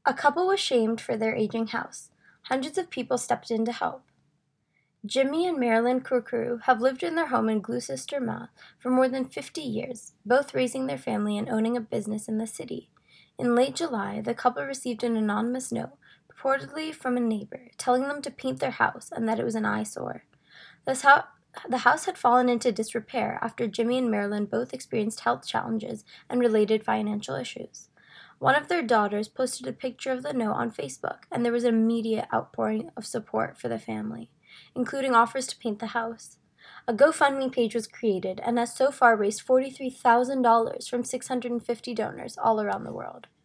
A couple was shamed for their aging house. Hundreds of people stepped in to help. Jimmy and Marilyn Kukru have lived in their home in Gloucester, Mass. For more than 50 years, both raising their family and owning a business in the city. In late July, the couple received an anonymous note, purportedly from a neighbor, telling them to paint their house and that it was an eyesore. The house had fallen into disrepair after Jimmy and Marilyn both experienced health challenges and related financial issues. One of their daughters posted a picture of the note on Facebook, and there was an immediate outpouring of support for the family, including offers to paint the house. A GoFundMe page was created and has so far raised $43,000 from 650 donors all around the world.